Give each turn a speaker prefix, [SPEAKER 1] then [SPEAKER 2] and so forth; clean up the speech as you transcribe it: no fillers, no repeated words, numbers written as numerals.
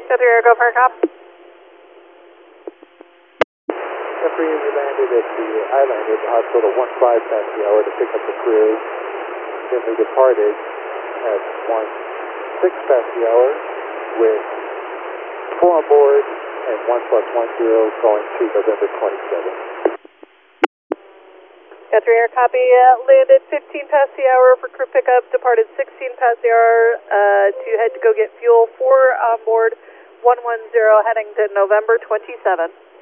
[SPEAKER 1] Delta Air, go for a cop.
[SPEAKER 2] Jeffrey, we landed at the island at the hospital 15 past the hour to pick up the crew. Then we departed at 16 past the hour with 4 on board and 1+10 going to November 27th.
[SPEAKER 1] Delta Air, copy. Landed 15 past the hour for crew pickup. Departed 16 past the hour to head to go get fuel. 4 on board, 110 heading to November 27th.